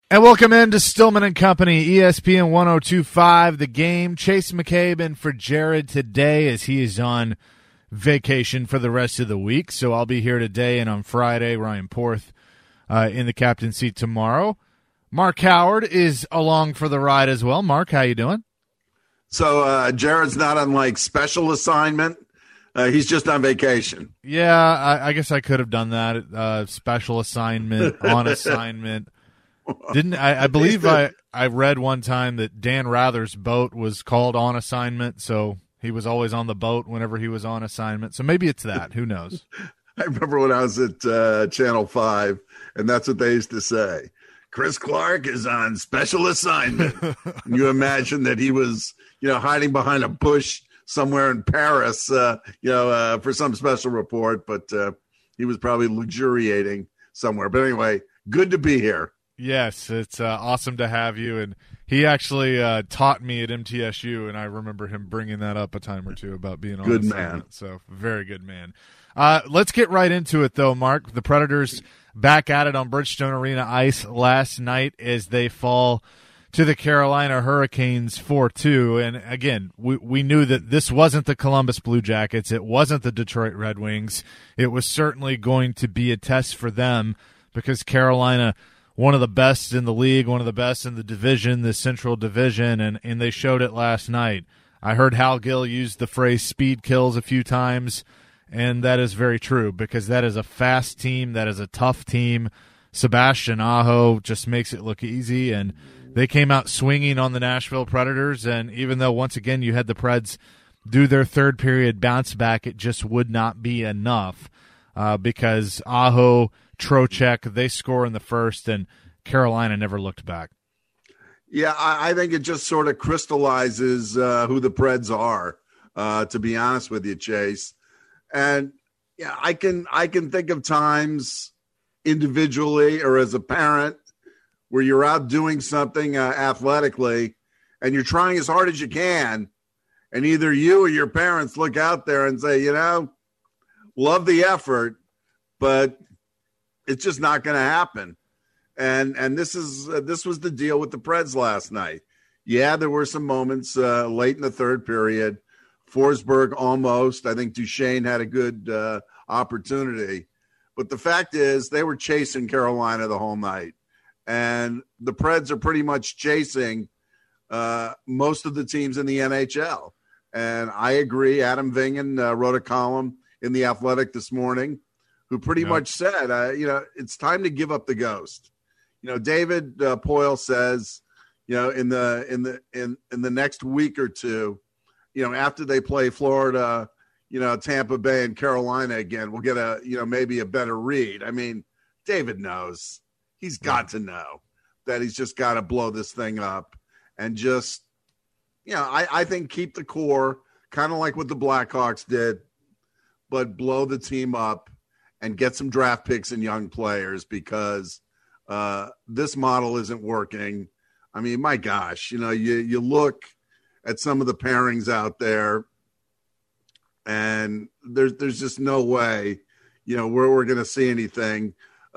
And welcome into Stillman and Company, ESPN 102.5, The Game. Chase McCabe in for Jared today as he is on vacation for the rest of the week. So I'll be here today and on Friday. Ryan Porth in the captain seat tomorrow. Mark Howard is along for the ride as well. Mark, how you doing? So Jared's not on like special assignment. He's just on vacation. Yeah, I guess I could have done that. Special assignment, on assignment. Didn't I believe I read one time that Dan Rather's boat was called On Assignment, so he was always on the boat whenever he was on assignment. So maybe it's that. Who knows? I remember when I was at Channel 5, and that's what they used to say. Chris Clark is on special assignment. You imagine that he was, hiding behind a bush somewhere in Paris, for some special report, but he was probably luxuriating somewhere. But anyway, good to be here. Yes, it's awesome to have you. And he actually taught me at MTSU, and I remember him bringing that up a time or two about being on good assignment. Man. So very good man. Let's get right into it, though, Mark. The Predators back at it on Bridgestone Arena ice last night as they fall to the Carolina Hurricanes 4-2. And, again, we knew that this wasn't the Columbus Blue Jackets. It wasn't the Detroit Red Wings. It was certainly going to be a test for them because Carolina – one of the best in the league, one of the best in the division, the Central Division, and they showed it last night. I heard Hal Gill use the phrase speed kills a few times, and that is very true because that is a fast team, that is a tough team. Sebastian Aho just makes it look easy, and they came out swinging on the Nashville Predators, and even though, once again, you had the Preds do their third period bounce back, it just would not be enough because Aho – Trocheck, they score in the first, and Carolina never looked back. Yeah, I think it just sort of crystallizes who the Preds are, to be honest with you, Chase. And yeah, I can think of times individually or as a parent where you're out doing something athletically and you're trying as hard as you can, and either you or your parents look out there and say, love the effort, but it's just not going to happen. And this was the deal with the Preds last night. Yeah, there were some moments late in the third period. Forsberg almost. I think Duchesne had a good opportunity. But the fact is they were chasing Carolina the whole night. And the Preds are pretty much chasing most of the teams in the NHL. And I agree. Adam Vingen wrote a column in The Athletic this morning who pretty much said, it's time to give up the ghost. David Poyle says, in the next week or two, after they play Florida, Tampa Bay and Carolina again, we'll get maybe a better read. I mean, David knows. He's got to know that he's just got to blow this thing up and just, I think keep the core, kind of like what the Blackhawks did, but blow the team up and get some draft picks and young players because this model isn't working. I mean, my gosh, you look at some of the pairings out there and there's just no way, where we're going to see anything.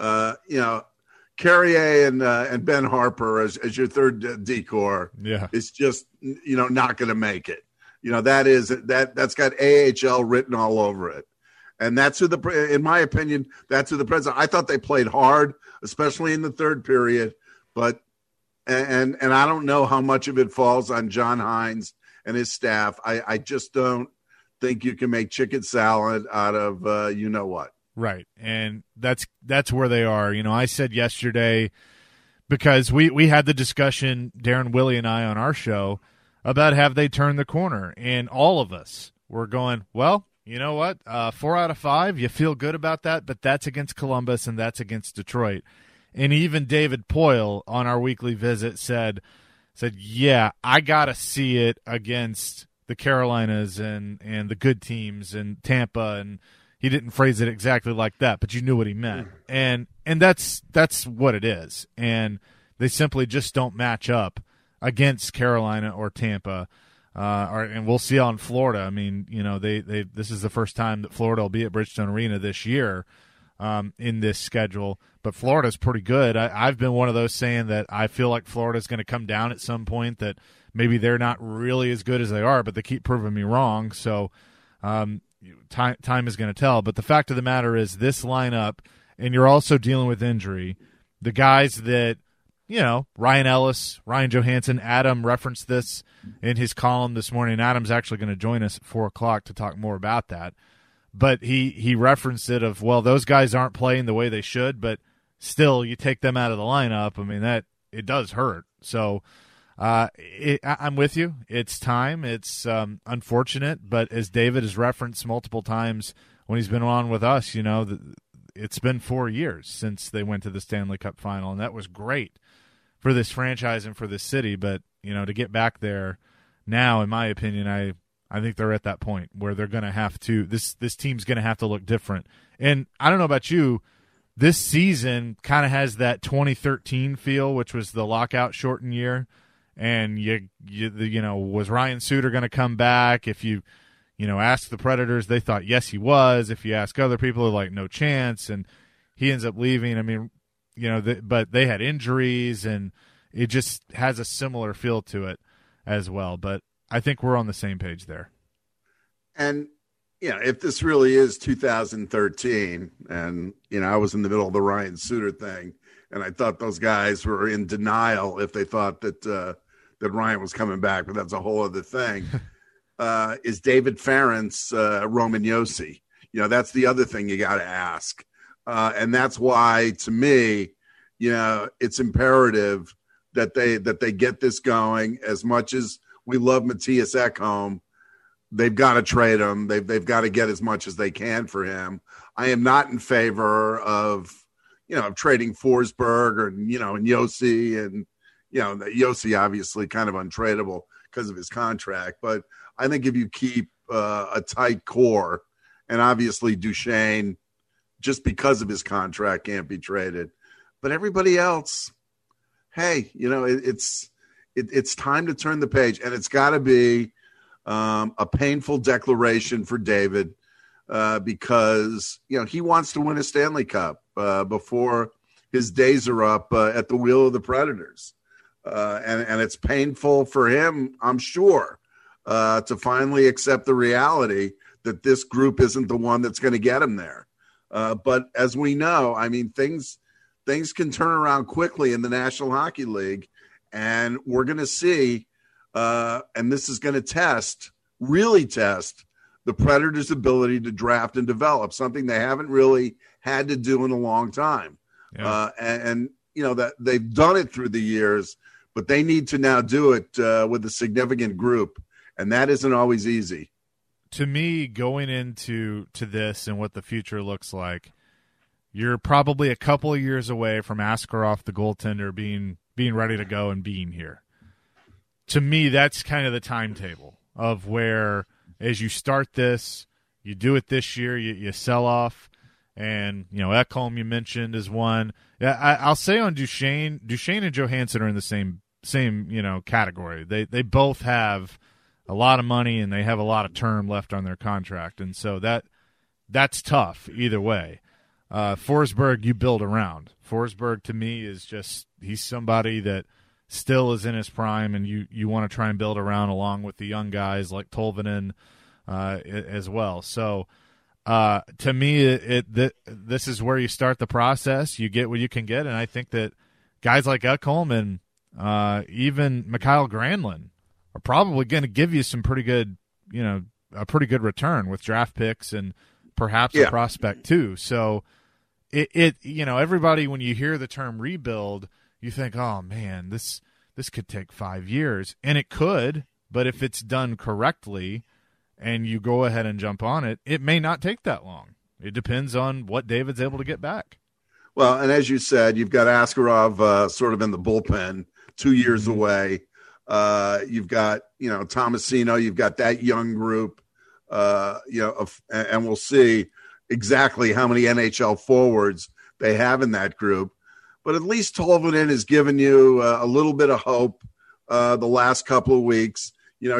Carrier and Ben Harper as your third decor is just, not going to make it. That's got AHL written all over it. And that's who in my opinion, that's who the Preds. I thought they played hard, especially in the third period. But and I don't know how much of it falls on John Hines and his staff. I just don't think you can make chicken salad out of what. Right, and that's where they are. I said yesterday because we had the discussion, Darren Willie and I on our show about have they turned the corner, and all of us were going, well. You know what? 4 out of 5, you feel good about that, but that's against Columbus and that's against Detroit. And even David Poyle on our weekly visit said, yeah, I got to see it against the Carolinas and the good teams and Tampa. And he didn't phrase it exactly like that, but you knew what he meant. And that's what it is. And they simply just don't match up against Carolina or Tampa. And we'll see on Florida. I mean, this is the first time that Florida will be at Bridgestone Arena this year. in this schedule. But Florida's pretty good. I've been one of those saying that I feel like Florida's going to come down at some point, that maybe they're not really as good as they are, but they keep proving me wrong. So time is going to tell. But the fact of the matter is this lineup, and you're also dealing with injury, the guys that, Ryan Ellis, Ryan Johansson, Adam referenced this in his column this morning. Adam's actually going to join us at 4 o'clock to talk more about that. But he referenced it of, well, those guys aren't playing the way they should, but still you take them out of the lineup. I mean, that it does hurt. So I'm with you. It's time. It's unfortunate, but as David has referenced multiple times when he's been on with us, it's been 4 years since they went to the Stanley Cup final, and that was great for this franchise and for this city. But, to get back there now, in my opinion, I think they're at that point where they're going to have to – this team's going to have to look different. And I don't know about you, this season kind of has that 2013 feel, which was the lockout shortened year. And, was Ryan Suter going to come back? If you ask the Predators, they thought, yes, he was. If you ask other people, they're like, no chance. And he ends up leaving. I mean, but they had injuries, and it just has a similar feel to it as well. But I think we're on the same page there. And, if this really is 2013, and, I was in the middle of the Ryan Suter thing, and I thought those guys were in denial if they thought that Ryan was coming back, but that's a whole other thing. Is David Ferentz Roman Josi? That's the other thing you got to ask. And that's why, to me, it's imperative that they get this going. As much as we love Matthias Ekholm, they've got to trade him. They've got to get as much as they can for him. I am not in favor of trading Forsberg and Josi, and Josi obviously kind of untradeable because of his contract. But I think if you keep a tight core, and obviously Duchesne, just because of his contract, can't be traded. But everybody else, hey, it's time to turn the page, and it's got to be a painful declaration for David because he wants to win a Stanley Cup before his days are up at the wheel of the Predators, and it's painful for him, I'm sure, to finally accept the reality that this group isn't the one that's going to get him there. But as we know, I mean, things can turn around quickly in the National Hockey League, and we're going to see, and this is going to really test the Predators' ability to draft and develop, something they haven't really had to do in a long time. Yeah. And that they've done it through the years, but they need to now do it with a significant group, and that isn't always easy. To me, going into this and what the future looks like, you're probably a couple of years away from Askarov, the goaltender, being ready to go and being here. To me, that's kind of the timetable of where, as you start this, you do it this year, you sell off, and Ekholm you mentioned is one. Yeah, I'll say on Duchesne and Johansson are in the same category. They both have a lot of money, and they have a lot of term left on their contract, and so that's tough either way. Forsberg, you build around. Forsberg, to me, is just he's somebody that still is in his prime, and you want to try and build around along with the young guys like Tolvanen as well. So to me, this is where you start the process. You get what you can get, and I think that guys like Ekholm and even Mikael Granlund are probably going to give you some pretty good, a pretty good return with draft picks and perhaps a prospect too. So everybody, when you hear the term rebuild, you think, oh man, this could take 5 years, and it could, but if it's done correctly and you go ahead and jump on it, it may not take that long. It depends on what David's able to get back. Well, and as you said, you've got Askarov sort of in the bullpen, 2 years away. You've got, Tomasino, you've got that young group, and we'll see exactly how many NHL forwards they have in that group. But at least Tolvanen has given you a little bit of hope the last couple of weeks,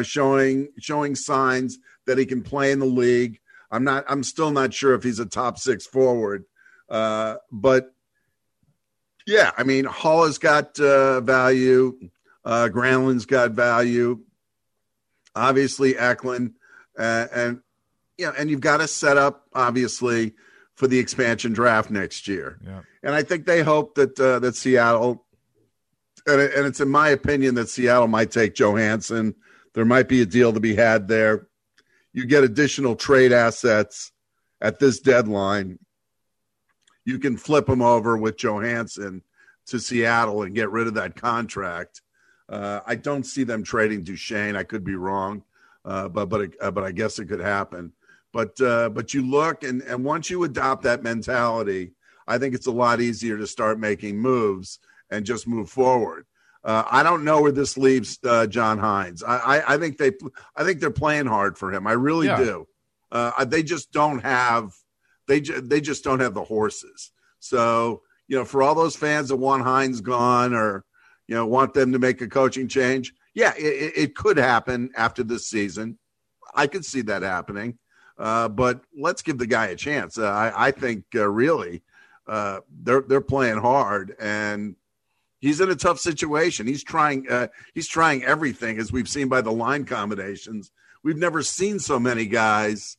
showing signs that he can play in the league. I'm still not sure if he's a top six forward, But yeah, I mean, Hall has got value. Granlund's got value. Obviously, Eklund, and you've got to set up obviously for the expansion draft next year. Yeah. And I think they hope that Seattle, and it's in my opinion that Seattle might take Johansson. There might be a deal to be had there. You get additional trade assets at this deadline. You can flip them over with Johansson to Seattle and get rid of that contract. I don't see them trading Duchesne. I could be wrong, but I guess it could happen. But you look, and once you adopt that mentality, I think it's a lot easier to start making moves and just move forward. I don't know where this leaves John Hines. I think they're playing hard for him. I really do. They just don't have the horses. So, for all those fans that want Hines gone or, want them to make a coaching change, it could happen after this season. I could see that happening. But let's give the guy a chance. I think really they're playing hard, and he's in a tough situation. He's trying everything, as we've seen by the line combinations. We've never seen so many guys,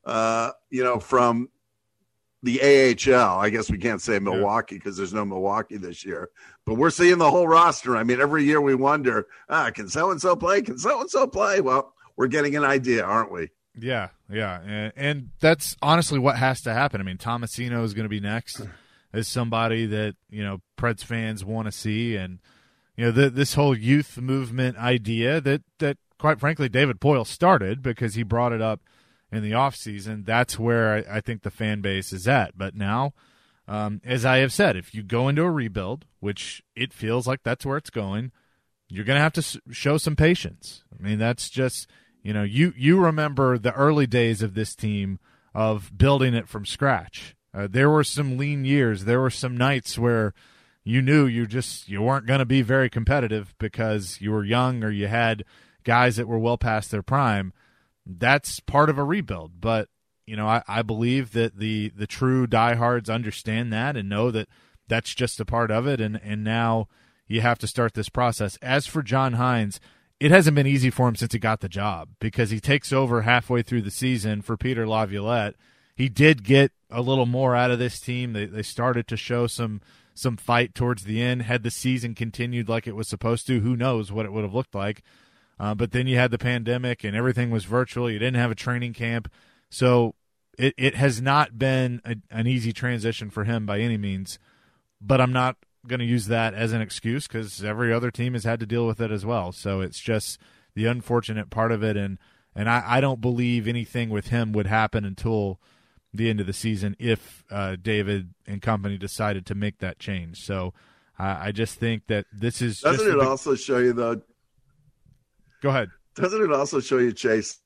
from the AHL. I guess we can't say Milwaukee because there's no Milwaukee this year, but we're seeing the whole roster. I mean, every year we wonder, can so-and-so play? Can so-and-so play? Well, we're getting an idea, aren't we? Yeah. And that's honestly what has to happen. I mean, Tomasino is going to be next as somebody that, Preds fans want to see. And, this whole youth movement idea that quite frankly, David Poyle started because he brought it up in the offseason. That's where I think the fan base is at. But now, as I have said, if you go into a rebuild, which it feels like that's where it's going, you're going to have to show some patience. I mean, that's just – you remember the early days of this team of building it from scratch. There were some lean years. There were some nights where you knew you weren't going to be very competitive because you were young or you had guys that were well past their prime. That's part of a rebuild. But, I believe that the true diehards understand that and know that that's just a part of it. And now you have to start this process. As for John Hines, it hasn't been easy for him since he got the job because he takes over halfway through the season for Peter Laviolette. He did get a little more out of this team. They started to show some fight towards the end. Had the season continued like it was supposed to, who knows what it would have looked like. But then you had the pandemic and everything was virtual. You didn't have a training camp. So it has not been an easy transition for him by any means. But I'm not going to use that as an excuse because every other team has had to deal with it as well. So it's just the unfortunate part of it. And I don't believe anything with him would happen until the end of the season if David and company decided to make that change. So I just think that this is Doesn't it also show you, though? Go ahead. Doesn't it also show you, Chase,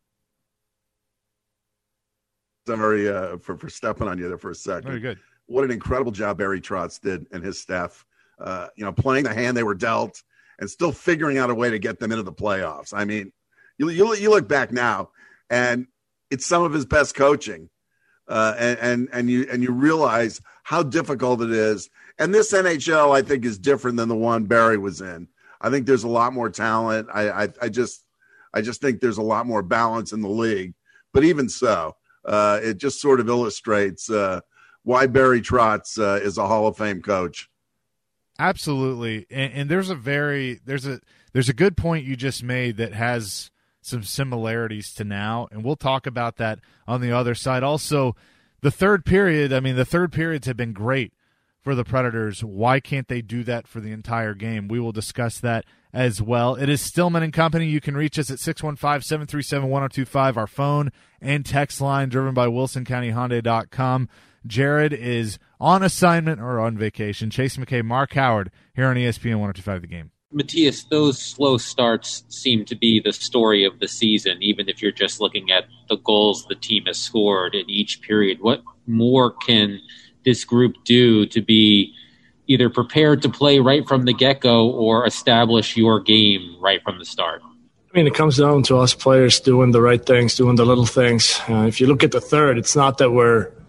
sorry for stepping on you there for a second. Very good. What an incredible job Barry Trotz did and his staff, playing the hand they were dealt and still figuring out a way to get them into the playoffs. I mean, you look back now, and it's some of his best coaching, and you realize how difficult it is. And this NHL, I think, is different than the one Barry was in. I think there's a lot more talent. I just think there's a lot more balance in the league. But even so, it just sort of illustrates why Barry Trotz is a Hall of Fame coach. Absolutely. And there's a good point you just made that has some similarities to now, and we'll talk about that on the other side. Also, the third periods have been great for the Predators. Why can't they do that for the entire game? We will discuss that as well. It is Stillman and Company. You can reach us at 615-737-1025, our phone and text line driven by WilsonCountyHyundai.com. Jared is on assignment or on vacation. Chase McKay, Mark Howard here on ESPN 102.5 The Game. Matthias, those slow starts seem to be the story of the season, even if you're just looking at the goals the team has scored in each period. What more can this group do to be either prepared to play right from the get-go or establish your game right from the start? I mean, it comes down to us players doing the right things, doing the little things. If you look at the third, it's not that we're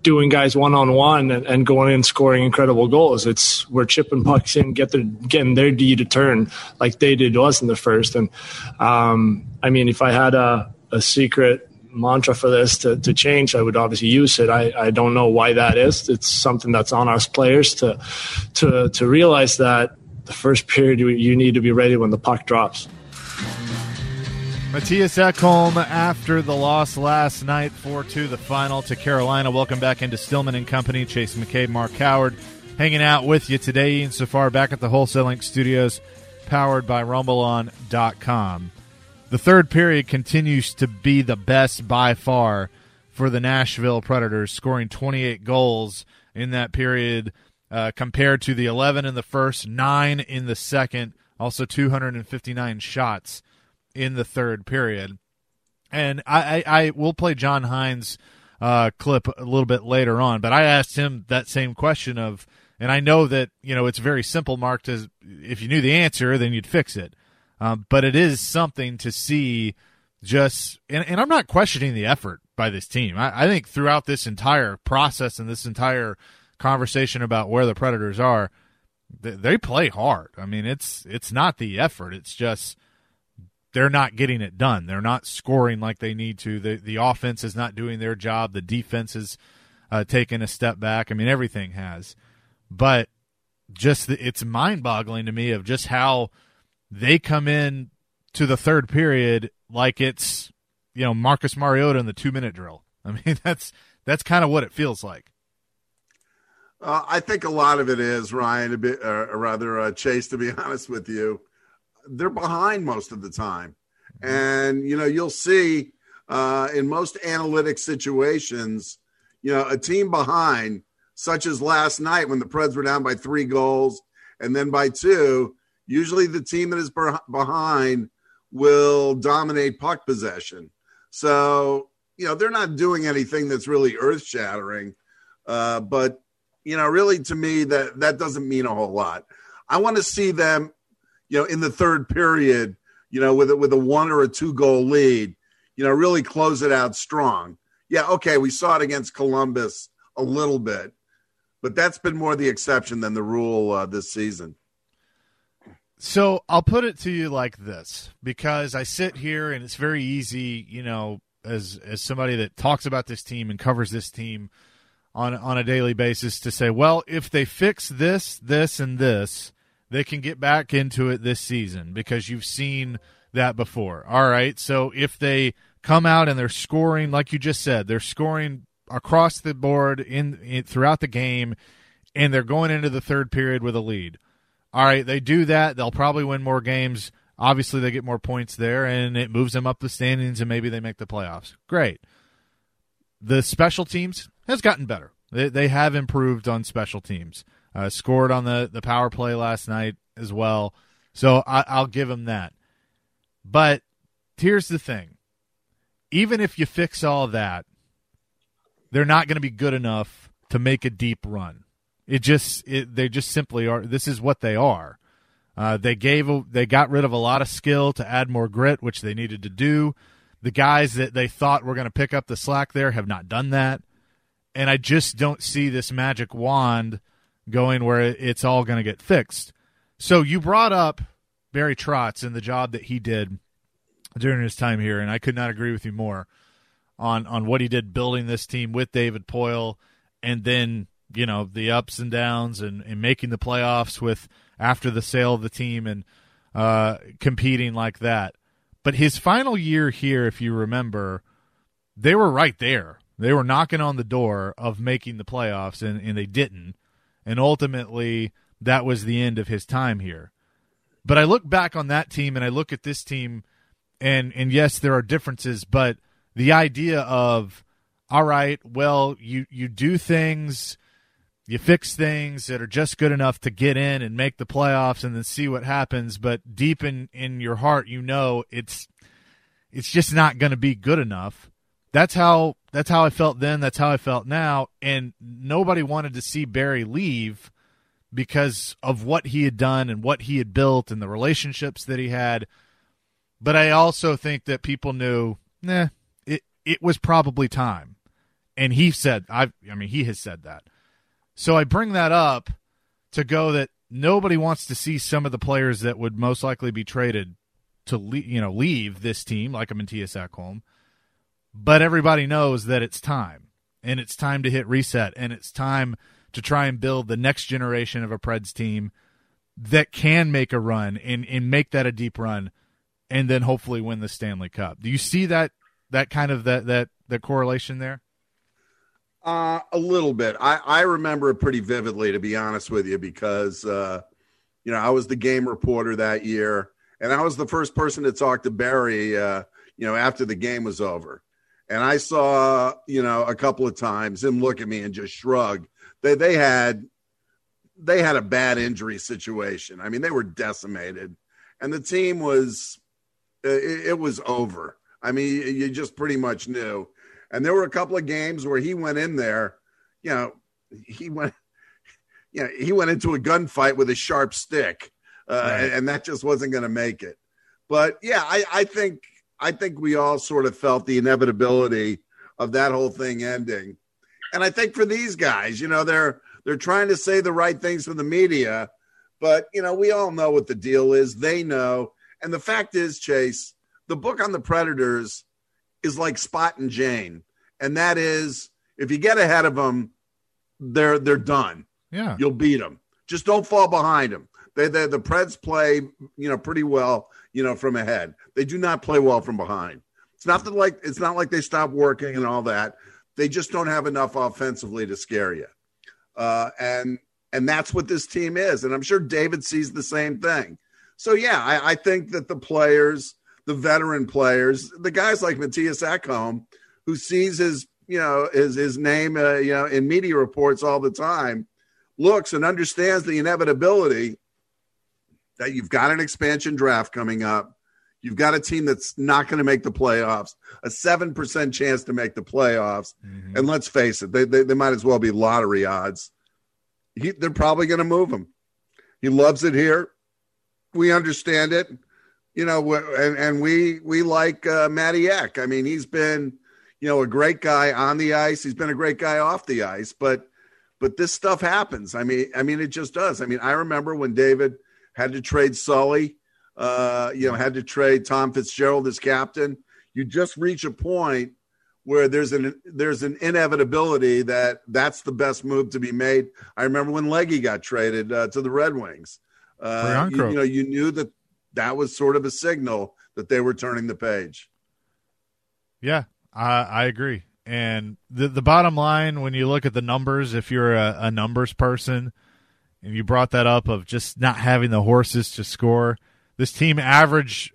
doing guys one-on-one and going in scoring incredible goals. We're chipping pucks in, getting their D to turn like they did to us in the first. And if I had a secret mantra for this to change, I would obviously use it. I don't know why that is. It's something that's on us players to realize that the first period you need to be ready when the puck drops. Mattias Ekholm after the loss last night, 4-2 the final to Carolina. Welcome back into Stillman and Company. Chase McCabe, Mark Howard hanging out with you today. Ian Safar back at the Wholesale Link Studios, powered by RumbleOn.com. The third period continues to be the best by far for the Nashville Predators, scoring 28 goals in that period compared to the 11 in the first, 9 in the second, also 259 shots in the third period. And I will play John Hines' clip a little bit later on, but I asked him that same question and I know that, it's very simple, Mark, if you knew the answer, then you'd fix it. But it is something to see and I'm not questioning the effort by this team. I think throughout this entire process and this entire conversation about where the Predators are, they play hard. I mean, it's not the effort. It's just they're not getting it done. They're not scoring like they need to. The offense is not doing their job. The defense is taking a step back. I mean, everything has. But it's mind-boggling to me of just how they come in to the third period like it's, Marcus Mariota in the 2-minute drill. I mean, that's kind of what it feels like. I think a lot of it is, Ryan, a bit, or rather, Chase, to be honest with you, they're behind most of the time. And, you'll see in most analytic situations, a team behind, such as last night when the Preds were down by 3 goals and then by 2, usually the team that is behind will dominate puck possession. So, they're not doing anything that's really earth-shattering. But, really to me, that doesn't mean a whole lot. I want to see them, in the third period, with a 1 or a 2 goal lead, really close it out strong. Yeah, okay, we saw it against Columbus a little bit, but that's been more the exception than the rule this season. So I'll put it to you like this, because I sit here and it's very easy, as somebody that talks about this team and covers this team on a daily basis, to say, well, if they fix this, this, and this, they can get back into it this season, because you've seen that before. All right, so if they come out and they're scoring, like you just said, they're scoring across the board throughout the game, and they're going into the third period with a lead. All right, they do that, they'll probably win more games. Obviously, they get more points there, and it moves them up the standings, and maybe they make the playoffs. Great. The special teams has gotten better. They have improved on special teams. Scored on the power play last night as well. So I'll give them that. But here's the thing. Even if you fix all of that, they're not going to be good enough to make a deep run. They just simply are. This is what they are. They got rid of a lot of skill to add more grit, which they needed to do. The guys that they thought were going to pick up the slack there have not done that. And I just don't see this magic wand going where it's all going to get fixed. So you brought up Barry Trotz and the job that he did during his time here, and I could not agree with you more on what he did building this team with David Poile, and then, the ups and downs and making the playoffs after the sale of the team and competing like that. But his final year here, if you remember, they were right there. They were knocking on the door of making the playoffs, and they didn't. And ultimately, that was the end of his time here. But I look back on that team, and I look at this team, and yes, there are differences, but the idea of, all right, well, you do things, you fix things that are just good enough to get in and make the playoffs and then see what happens, but deep in your heart, it's just not going to be good enough. That's how I felt then. That's how I felt now. And nobody wanted to see Barry leave because of what he had done and what he had built and the relationships that he had. But I also think that people knew, it was probably time. And he said, he has said that. So I bring that up to go that nobody wants to see some of the players that would most likely be traded to leave this team, like a Matthias Ekholm. But everybody knows that it's time, and it's time to hit reset, and it's time to try and build the next generation of a Preds team that can make a run and make that a deep run, and then hopefully win the Stanley Cup. Do you see that kind of that correlation there? A little bit. I remember it pretty vividly, to be honest with you, because, I was the game reporter that year, and I was the first person to talk to Barry, after the game was over. And I saw, a couple of times him look at me and just shrug. They had a bad injury situation. I mean, they were decimated, and the team was, it was over. I mean, you just pretty much knew. And there were a couple of games where he went in there, he went into a gunfight with a sharp stick, right. and that just wasn't going to make it. But yeah, I think we all sort of felt the inevitability of that whole thing ending. And I think for these guys, they're trying to say the right things for the media, but we all know what the deal is. They know. And the fact is, Chase, the book on the Predators is like Spot and Jane. And that is, if you get ahead of them, they're done. Yeah. You'll beat them. Just don't fall behind them. The Preds play, pretty well, from ahead. They do not play well from behind. It's not like they stop working and all that. They just don't have enough offensively to scare you. And that's what this team is. And I'm sure David sees the same thing. So yeah, I think that the players, the veteran players, the guys like Matthias Ekholm, who sees his name, in media reports all the time, looks and understands the inevitability that you've got an expansion draft coming up. You've got a team that's not going to make the playoffs, a 7% chance to make the playoffs. Mm-hmm. And let's face it, they might as well be lottery odds. They're probably going to move him. He loves it here. We understand it, and we like Matty Ek. I mean, he's been, a great guy on the ice. He's been a great guy off the ice, but this stuff happens. I mean, it just does. I mean, I remember when David had to trade Sully, had to trade Tom Fitzgerald as captain. You just reach a point where there's an inevitability that's the best move to be made. I remember when Leggy got traded to the Red Wings. You knew that was sort of a signal that they were turning the page. Yeah, I agree. And the bottom line, when you look at the numbers, if you're a numbers person, and you brought that up of just not having the horses to score, this team average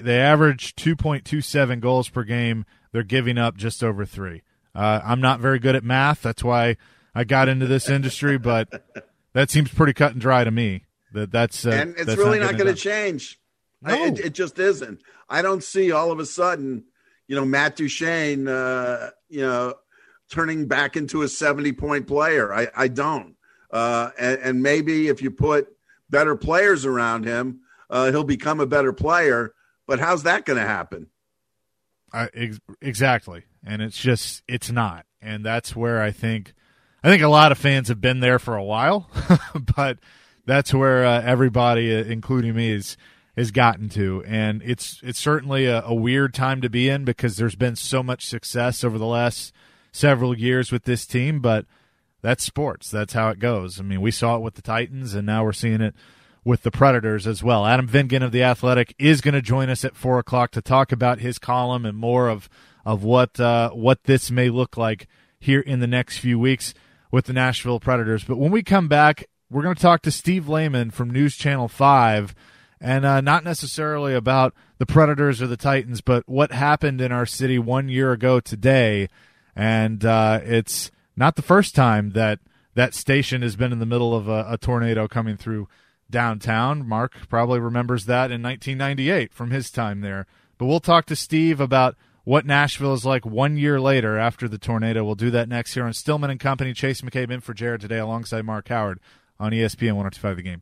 2.27 goals per game. They're giving up just over 3. I'm not very good at math. That's why I got into this industry, but that seems pretty cut and dry to me. And it's really not going to change. No. It just isn't. I don't see all of a sudden, Matt Duchene, turning back into a 70-point player. I don't. And maybe if you put better players around him, he'll become a better player. But how's that going to happen? Exactly. And it's not. And that's where I think a lot of fans have been there for a while, but that's where everybody, including me, has gotten to. And it's certainly a weird time to be in because there's been so much success over the last several years with this team, but that's sports. That's how it goes. I mean, we saw it with the Titans, and now we're seeing it with the Predators as well. Adam Vingan of The Athletic is going to join us at 4 o'clock to talk about his column and more of what this may look like here in the next few weeks with the Nashville Predators. But when we come back, we're going to talk to Steve Lehman from News Channel 5, and not necessarily about the Predators or the Titans, but what happened in our city 1 year ago today. And it's not the first time that station has been in the middle of a tornado coming through downtown. Mark probably remembers that in 1998 from his time there. But we'll talk to Steve about what Nashville is like 1 year later after the tornado. We'll do that next here on Stillman and Company. Chase McCabe in for Jared today alongside Mark Howard on ESPN 102.5 The Game.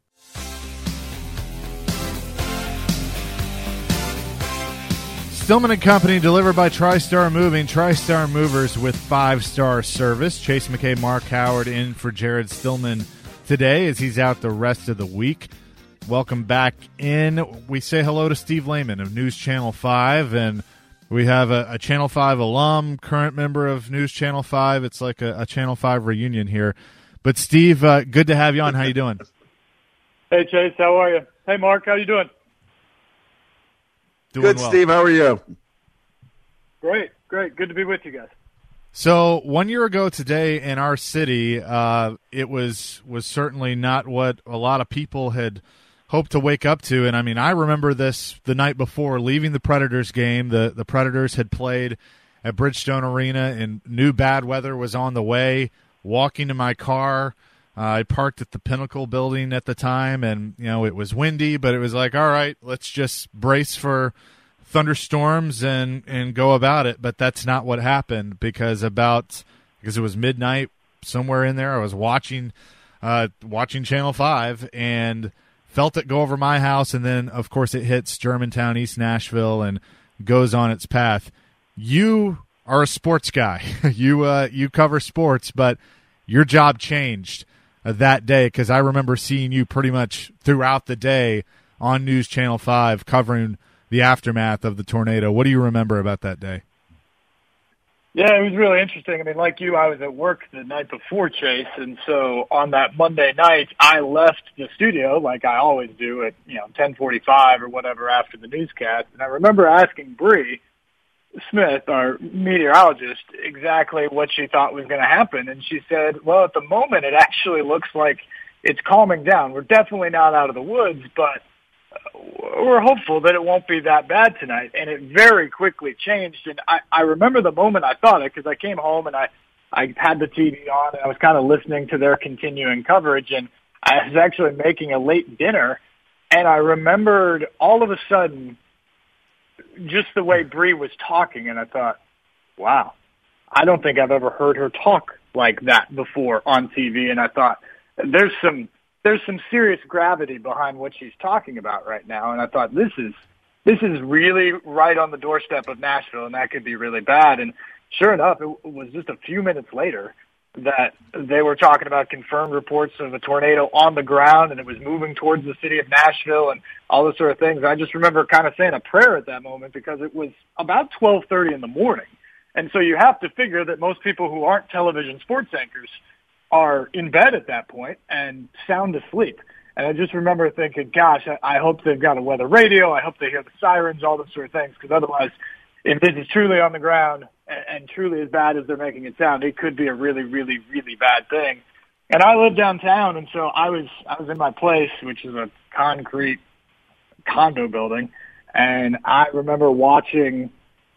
Stillman and Company, delivered by TriStar Moving. TriStar Movers with 5-star service. Chase McKay, Mark Howard in for Jared Stillman today as he's out the rest of the week. Welcome back in. We say hello to Steve Lehman of News Channel 5, and we have a Channel 5 alum, current member of News Channel 5. It's like a Channel 5 reunion here. But Steve, good to have you on. How you doing? Hey, Chase. How are you? Hey, Mark. How you doing? Doing Good, well. Steve. How are you? Great. Good to be with you guys. So 1 year ago today in our city, it was certainly not what a lot of people had hoped to wake up to. And, I mean, I remember this the night before, leaving the Predators game. The Predators had played at Bridgestone Arena, and knew bad weather was on the way. Walking to my car, I parked at the Pinnacle building at the time, and, it was windy, but it was like, all right, let's just brace for thunderstorms and go about it. But that's not what happened, because it was midnight, somewhere in there, I was watching Channel 5 and felt it go over my house, and then, of course, it hits Germantown, East Nashville, and goes on its path. You are a sports guy. You cover sports, but your job changed that day, because I remember seeing you pretty much throughout the day on News Channel 5 covering the aftermath of the tornado. What do you remember about that day? Yeah, it was really interesting. I mean, like you, I was at work the night before, Chase, and so on that Monday night, I left the studio like I always do at 10:45 or whatever after the newscast, and I remember asking Bree Smith, our meteorologist, exactly what she thought was going to happen. And she said, well, at the moment, it actually looks like it's calming down. We're definitely not out of the woods, but we're hopeful that it won't be that bad tonight. And it very quickly changed. And I remember the moment I thought it, because I came home and I had the TV on and I was kind of listening to their continuing coverage. And I was actually making a late dinner. And I remembered all of a sudden just the way Bree was talking, and I thought, wow, I don't think I've ever heard her talk like that before on TV. And I thought, there's some serious gravity behind what she's talking about right now. And I thought, this is really right on the doorstep of Nashville, and that could be really bad. And sure enough, it was just a few minutes later that they were talking about confirmed reports of a tornado on the ground, and it was moving towards the city of Nashville and all those sort of things. I just remember kind of saying a prayer at that moment, because it was about 12:30 in the morning. And so you have to figure that most people who aren't television sports anchors are in bed at that point and sound asleep. And I just remember thinking, gosh, I hope they've got a weather radio. I hope they hear the sirens, all those sort of things, because otherwise, if this is truly on the ground and truly as bad as they're making it sound, it could be a really, really, really bad thing. And I live downtown, and so I was in my place, which is a concrete condo building, and I remember watching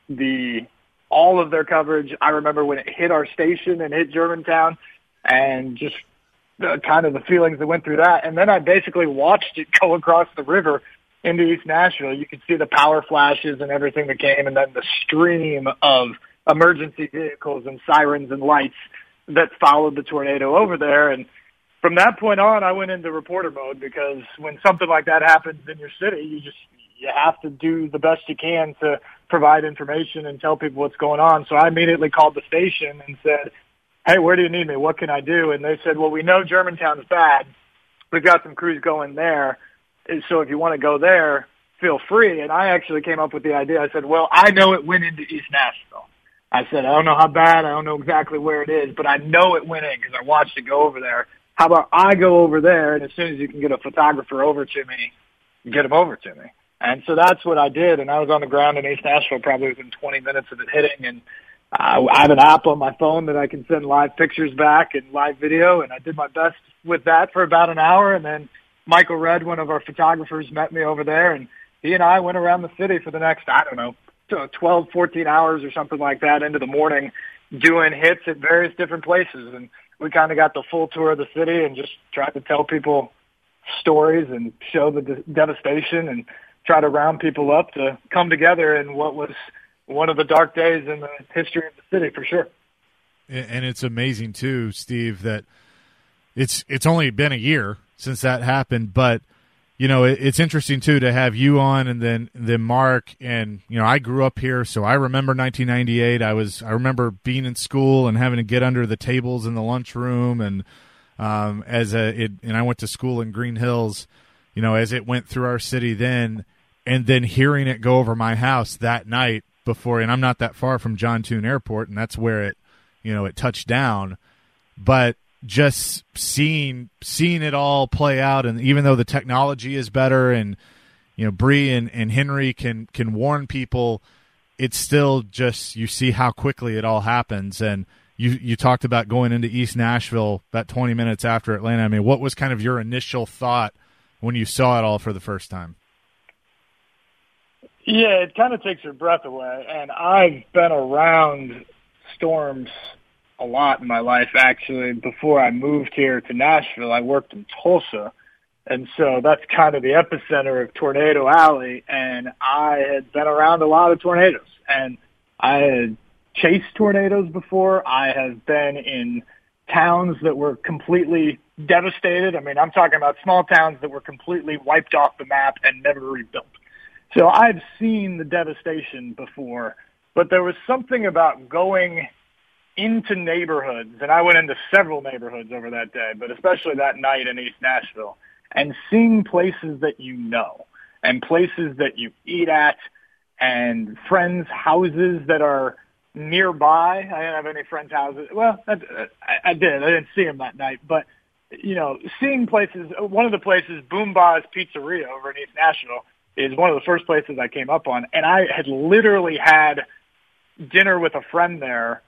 all of their coverage. I remember when it hit our station and hit Germantown, and just kind of the feelings that went through that. And then I basically watched it go across the river into East Nashville. You could see the power flashes and everything that came, and then the stream of emergency vehicles and sirens and lights that followed the tornado over there. And from that point on, I went into reporter mode, because when something like that happens in your city, you have to do the best you can to provide information and tell people what's going on. So I immediately called the station and said, hey, where do you need me? What can I do? And they said, well, we know Germantown's bad. We've got some crews going there. So if you want to go there, feel free. And I actually came up with the idea. I said, well, I know it went into East Nashville. I said, I don't know how bad. I don't know exactly where it is, but I know it went in because I watched it go over there. How about I go over there, and as soon as you can get a photographer over to me, get him over to me. And so that's what I did. And I was on the ground in East Nashville probably within 20 minutes of it hitting. And I have an app on my phone that I can send live pictures back and live video. And I did my best with that for about an hour. And then Michael Redd, one of our photographers, met me over there. And he and I went around the city for the next, 12, 14 hours or something like that into the morning, doing hits at various different places. And we kind of got the full tour of the city and just tried to tell people stories and show the devastation and try to round people up to come together in what was one of the dark days in the history of the city, for sure. And it's amazing too, Steve, that it's only been a year since that happened, but it's interesting too to have you on, and then Mark, and I grew up here, so I remember 1998. I remember being in school and having to get under the tables in the lunchroom, and and I went to school in Green Hills, as it went through our city then, and then hearing it go over my house that night before, and I'm not that far from John Tune Airport, and that's where it touched down, but just seeing it all play out, and even though the technology is better, and Bree and Henry can warn people, it's still just, you see how quickly it all happens. And you talked about going into East Nashville about 20 minutes after Atlanta. I mean, what was kind of your initial thought when you saw it all for the first time? Yeah, it kind of takes your breath away, and I've been around storms a lot in my life, actually. Before I moved here to Nashville, I worked in Tulsa, and so that's kind of the epicenter of Tornado Alley, and I had been around a lot of tornadoes, and I had chased tornadoes before. I have been in towns that were completely devastated. I mean, I'm talking about small towns that were completely wiped off the map and never rebuilt. So I've seen the devastation before, but there was something about going into neighborhoods, and I went into several neighborhoods over that day, but especially that night in East Nashville, and seeing places that and places that you eat at, and friends' houses that are nearby. I didn't have any friends' houses. Well, I did. I didn't see them that night, but seeing places. One of the places, Boomba's Pizzeria over in East Nashville, is one of the first places I came up on, and I had literally had dinner with a friend there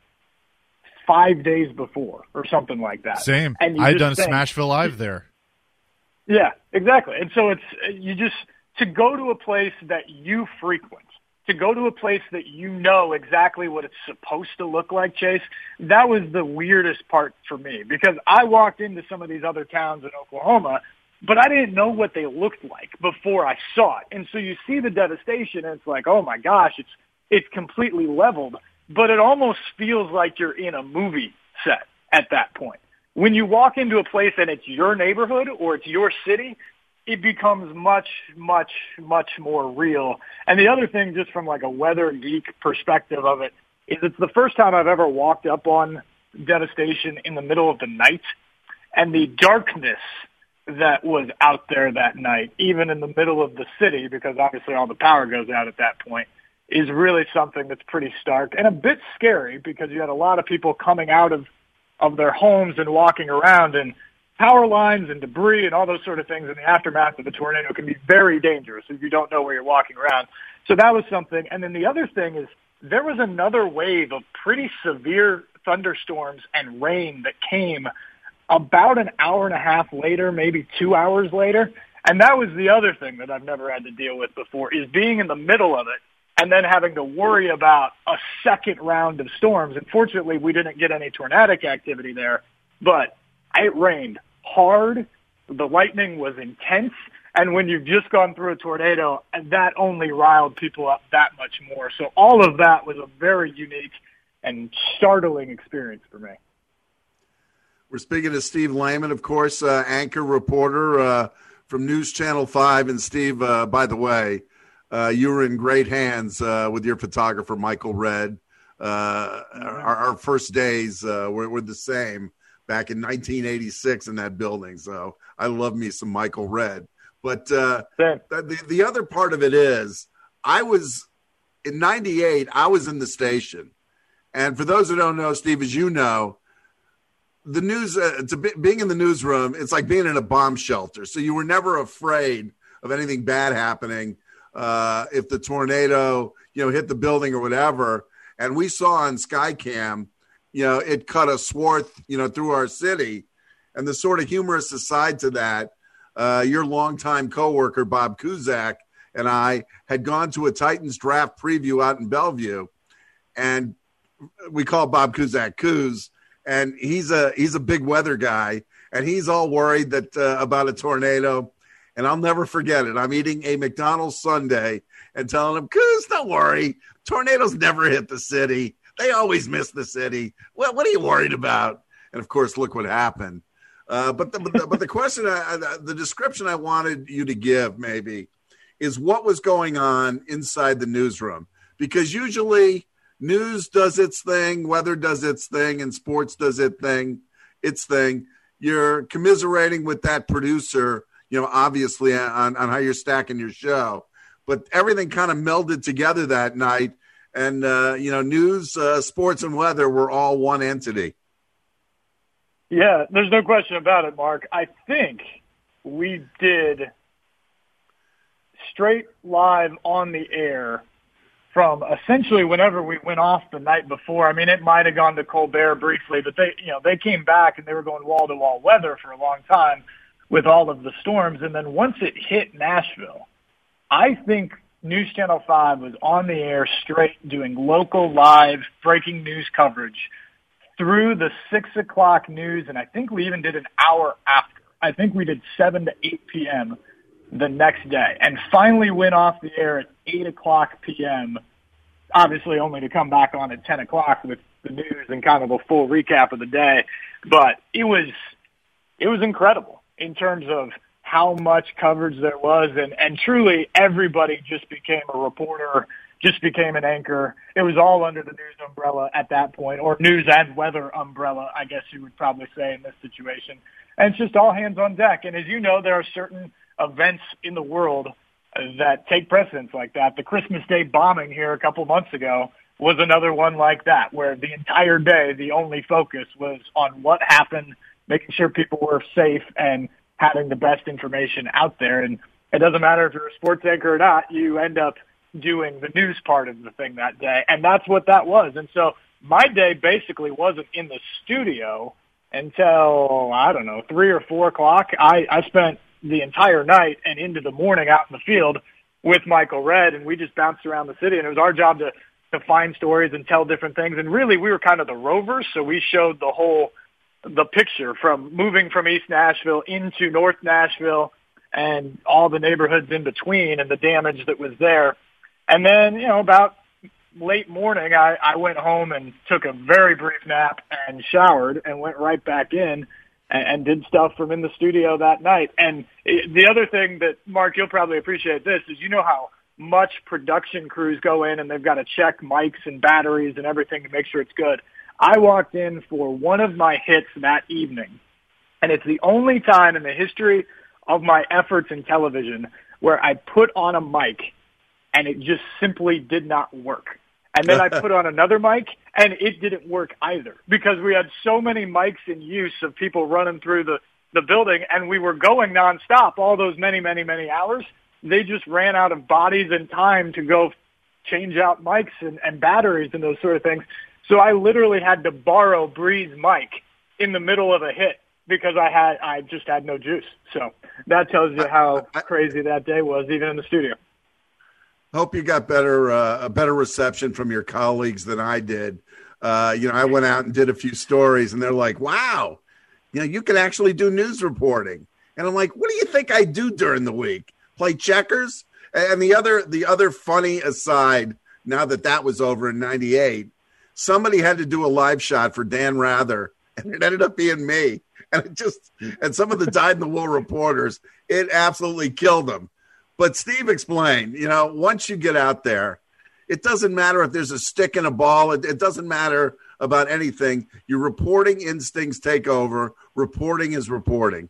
5 days before or something like that. Same. I'd done Smashville Live there. Yeah, exactly. And so it's to go to a place that you frequent, to go to a place that exactly what it's supposed to look like, Chase, that was the weirdest part for me, because I walked into some of these other towns in Oklahoma, but I didn't know what they looked like before I saw it. And so you see the devastation, and it's like, oh my gosh, it's completely leveled. But it almost feels like you're in a movie set at that point. When you walk into a place and it's your neighborhood or it's your city, it becomes much, much, much more real. And the other thing, just from like a weather geek perspective of it, is it's the first time I've ever walked up on devastation in the middle of the night. And the darkness that was out there that night, even in the middle of the city, because obviously all the power goes out at that point, is really something that's pretty stark and a bit scary, because you had a lot of people coming out of their homes and walking around, and power lines and debris and all those sort of things in the aftermath of a tornado can be very dangerous if you don't know where you're walking around. So that was something. And then the other thing is there was another wave of pretty severe thunderstorms and rain that came about an hour and a half later, maybe 2 hours later. And that was the other thing that I've never had to deal with before, is being in the middle of it and then having to worry about a second round of storms. Unfortunately, we didn't get any tornadic activity there, but it rained hard. The lightning was intense. And when you've just gone through a tornado, that only riled people up that much more. So all of that was a very unique and startling experience for me. We're speaking to Steve Lehman, of course, anchor reporter from News Channel 5. And Steve, by the way, you were in great hands with your photographer, Michael Redd. Our first days were the same back in 1986 in that building. So I love me some Michael Redd. But the other part of it is I was in 98, I was in the station. And for those who don't know, Steve, as you know, the news, being in the newsroom, it's like being in a bomb shelter. So you were never afraid of anything bad happening if the tornado, hit the building or whatever. And we saw on Skycam, it cut a swath, through our city. And the sort of humorous aside to that, your longtime coworker, Bob Cusack, and I had gone to a Titans draft preview out in Bellevue. And we call Bob Cusack Coos. And he's a big weather guy, and he's all worried that about a tornado. And I'll never forget it. I'm eating a McDonald's sundae and telling him, Coos, don't worry. Tornadoes never hit the city. They always miss the city. Well, what are you worried about? And, of course, look what happened. But the question, the description I wanted you to give maybe is what was going on inside the newsroom, because usually news does its thing, weather does its thing, and sports does its thing. You're commiserating with that producer, obviously on how you're stacking your show, but everything kind of melded together that night. And, news, sports, and weather were all one entity. Yeah, there's no question about it, Mark. I think we did straight live on the air from essentially whenever we went off the night before. I mean, it might have gone to Colbert briefly, but they came back and they were going wall-to-wall weather for a long time with all of the storms. And then once it hit Nashville, I think News Channel 5 was on the air straight doing local live breaking news coverage through the 6 o'clock news, and I think we even did an hour after. I think we did 7 to 8 p.m. the next day, and finally went off the air at 8 o'clock p.m., obviously only to come back on at 10 o'clock with the news and kind of a full recap of the day. But it was incredible in terms of how much coverage there was, and truly everybody just became a reporter, just became an anchor. It was all under the news umbrella at that point, or news and weather umbrella, I guess you would probably say in this situation. And it's just all hands on deck. And as you know, there are certain events in the world that take precedence like that. The Christmas Day bombing here a couple months ago was another one like that, where the entire day the only focus was on what happened, making sure people were safe and having the best information out there. And it doesn't matter if you're a sports anchor or not, you end up doing the news part of the thing that day. And that's what that was. And so my day basically wasn't in the studio until, 3 or 4 o'clock. I spent the entire night and into the morning out in the field with Michael Redd, and we just bounced around the city, and it was our job to find stories and tell different things. And really, we were kind of the rovers, so we showed the picture from moving from East Nashville into North Nashville and all the neighborhoods in between and the damage that was there. And then, about late morning, I went home and took a very brief nap and showered and went right back in and did stuff from in the studio that night. And the other thing that, Mark, you'll probably appreciate this, is how much production crews go in and they've got to check mics and batteries and everything to make sure it's good. I walked in for one of my hits that evening, and it's the only time in the history of my efforts in television where I put on a mic and it just simply did not work. And then I put on another mic, and it didn't work either, because we had so many mics in use of people running through the building, and we were going nonstop all those many, many, many hours. They just ran out of bodies and time to go change out mics and batteries and those sort of things. So I literally had to borrow Bree's mic in the middle of a hit because I just had no juice. So that tells you how crazy that day was, even in the studio. Hope you got a better reception from your colleagues than I did. I went out and did a few stories, and they're like, wow, you can actually do news reporting. And I'm like, what do you think I do during the week? Play checkers? And the other funny aside, now that was over in 98, somebody had to do a live shot for Dan Rather, and it ended up being me. And some of the dyed-in-the-wool reporters, it absolutely killed them. But Steve explained, once you get out there, it doesn't matter if there's a stick and a ball. It doesn't matter about anything. Your reporting instincts take over. Reporting is reporting.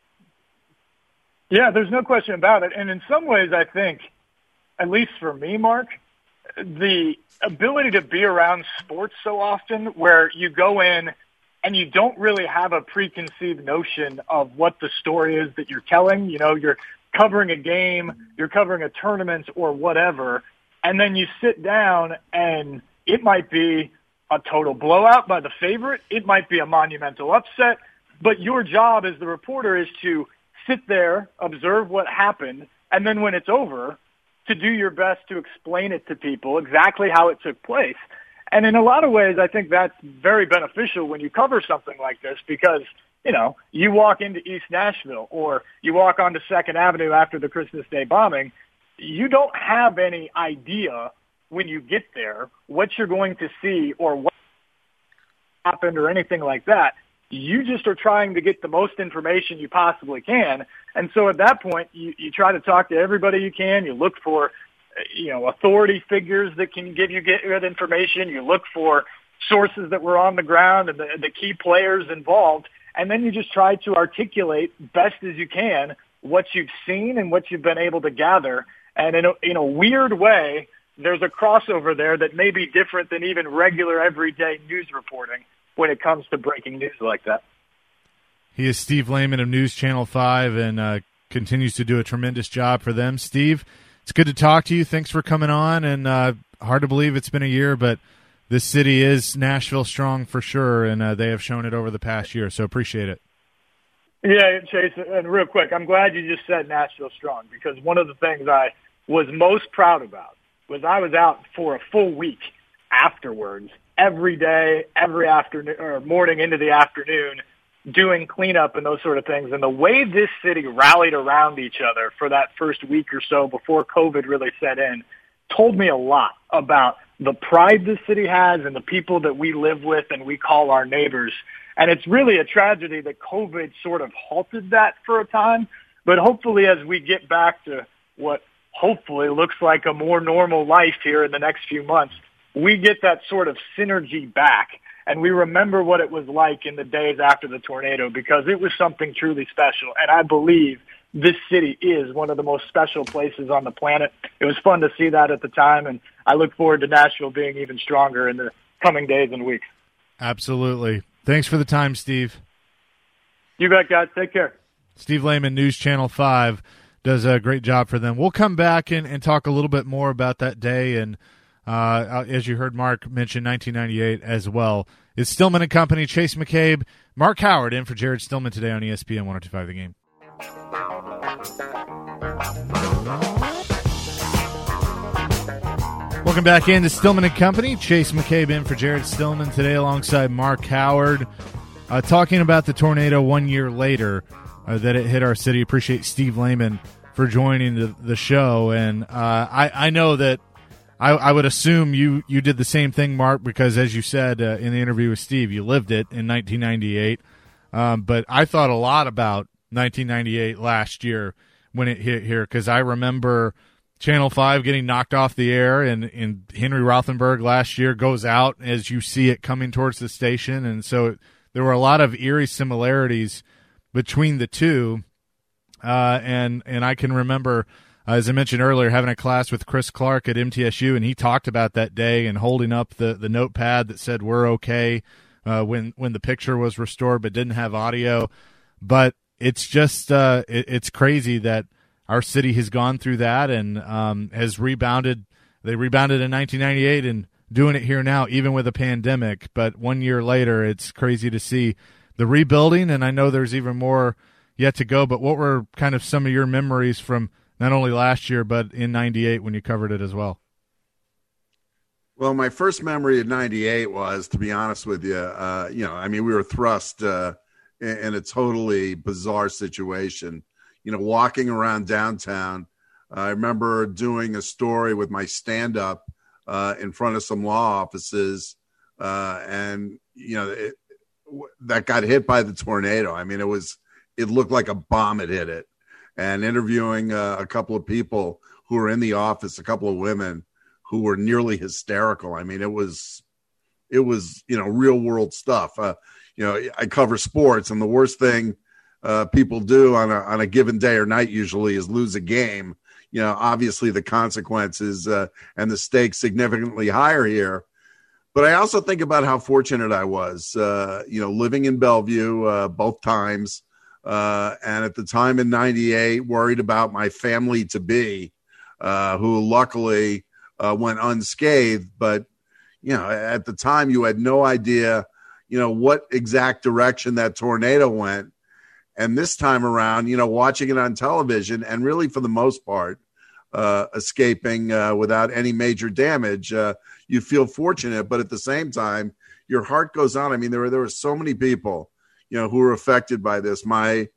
Yeah, there's no question about it. And in some ways, I think, at least for me, Mark, the ability to be around sports so often where you go in and you don't really have a preconceived notion of what the story is that you're telling. You're covering a game, you're covering a tournament or whatever, and then you sit down and it might be a total blowout by the favorite, it might be a monumental upset, but your job as the reporter is to sit there, observe what happened, and then when it's over, to do your best to explain it to people exactly how it took place. And in a lot of ways, I think that's very beneficial when you cover something like this because, you walk into East Nashville or you walk onto 2nd Avenue after the Christmas Day bombing, you don't have any idea when you get there what you're going to see or what happened or anything like that. You just are trying to get the most information you possibly can. And so at that point, you try to talk to everybody you can. You look for, authority figures that can give you good information. You look for sources that were on the ground and the key players involved. And then you just try to articulate best as you can what you've seen and what you've been able to gather. And in a weird way, there's a crossover there that may be different than even regular everyday news reporting when it comes to breaking news like that. He is Steve Lehman of News Channel 5 and continues to do a tremendous job for them. Steve, it's good to talk to you. Thanks for coming on, and hard to believe it's been a year, but this city is Nashville strong for sure, and they have shown it over the past year, so appreciate it. Yeah, Chase, and real quick, I'm glad you just said Nashville strong, because one of the things I was most proud about was I was out for a full week afterwards, every day, every afternoon or morning into the afternoon, doing cleanup and those sort of things. And the way this city rallied around each other for that first week or so before COVID really set in told me a lot about the pride this city has and the people that we live with and we call our neighbors. And it's really a tragedy that COVID sort of halted that for a time. But hopefully as we get back to what hopefully looks like a more normal life here in the next few months, we get that sort of synergy back. And we remember what it was like in the days after the tornado, because it was something truly special. And I believe this city is one of the most special places on the planet. It was fun to see that at the time, and I look forward to Nashville being even stronger in the coming days and weeks. Absolutely. Thanks for the time, Steve. You bet, guys. Take care. Steve Lehman, News Channel 5, does a great job for them. We'll come back and talk a little bit more about that day, and as you heard Mark mention 1998 as well. It's Stillman and Company, Chase McCabe, Mark Howard in for Jared Stillman today on ESPN 102.5 The Game. Welcome back into Stillman and Company. Chase McCabe in for Jared Stillman today alongside Mark Howard, talking about the tornado 1 year later that it hit our city. Appreciate Steve Lehman for joining the show, and I know that I would assume you did the same thing, Mark, because as you said in the interview with Steve, you lived it in 1998. But I thought a lot about 1998 last year when it hit here, because I remember Channel 5 getting knocked off the air, and Henry Rothenberg last year goes out as you see it coming towards the station. And so there were a lot of eerie similarities between the two. And I can remember, as I mentioned earlier, having a class with Chris Clark at MTSU, and he talked about that day and holding up the notepad that said "we're okay" when the picture was restored but didn't have audio. But it's just it's crazy that our city has gone through that and has rebounded. They rebounded in 1998 and doing it here now, even with a pandemic. But 1 year later, it's crazy to see the rebuilding, and I know there's even more yet to go. But what were kind of some of your memories from not only last year, but in 98 when you covered it as well? Well, my first memory of 98 was, to be honest with you, we were thrust in a totally bizarre situation, walking around downtown. I remember doing a story with my stand-up in front of some law offices, and, that got hit by the tornado. I mean, it looked like a bomb had hit it. And interviewing a couple of people who were in the office, a couple of women who were nearly hysterical. I mean, it was real world stuff. I cover sports, and the worst thing people do on a given day or night usually is lose a game. Obviously the consequences and the stakes significantly higher here. But I also think about how fortunate I was, living in Bellevue both times. And at the time in 98, worried about my family to be, who luckily went unscathed. But, at the time you had no idea, what exact direction that tornado went. And this time around, watching it on television and really for the most part, escaping without any major damage, you feel fortunate. But at the same time, your heart goes on. I mean, there were so many people who were affected by this. My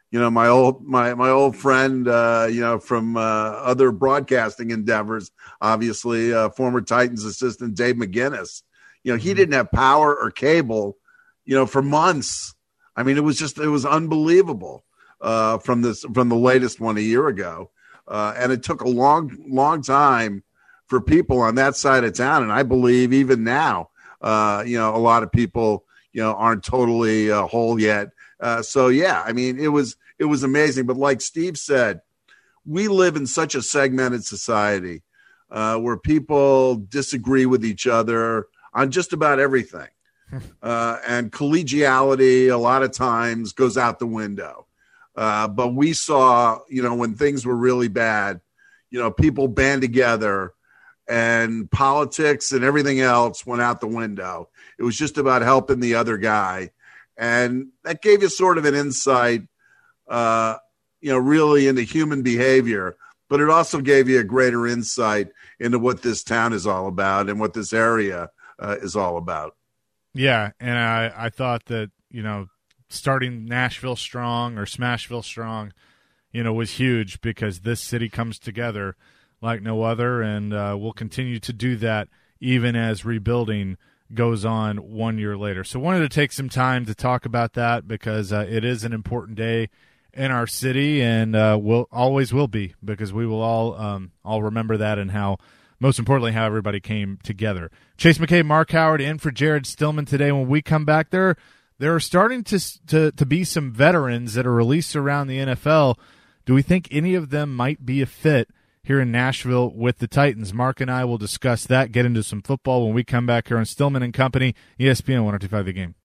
old friend, from other broadcasting endeavors, obviously, former Titans assistant Dave McGinnis. He didn't have power or cable, for months I mean, it was unbelievable from the latest one a year ago. And it took a long time for people on that side of town. And I believe even now, a lot of people, aren't totally whole yet. I mean, it was amazing. But like Steve said, we live in such a segmented society where people disagree with each other on just about everything. And collegiality a lot of times goes out the window. But we saw, when things were really bad, people band together and politics and everything else went out the window. It was just about helping the other guy. And that gave you sort of an insight, really into human behavior. But it also gave you a greater insight into what this town is all about and what this area is all about. Yeah, and I thought that, starting Nashville strong or Smashville strong, was huge because this city comes together like no other, and we'll continue to do that even as rebuilding goes on 1 year later. So wanted to take some time to talk about that because it is an important day in our city, and always will be, because we will all remember that, and how, most importantly, how everybody came together. Chase McKay, Mark Howard, in for Jared Stillman today. When we come back, there are starting to be some veterans that are released around the NFL. Do we think any of them might be a fit here in Nashville with the Titans? Mark and I will discuss that, get into some football when we come back here on Stillman and Company, ESPN 102.5 The Game.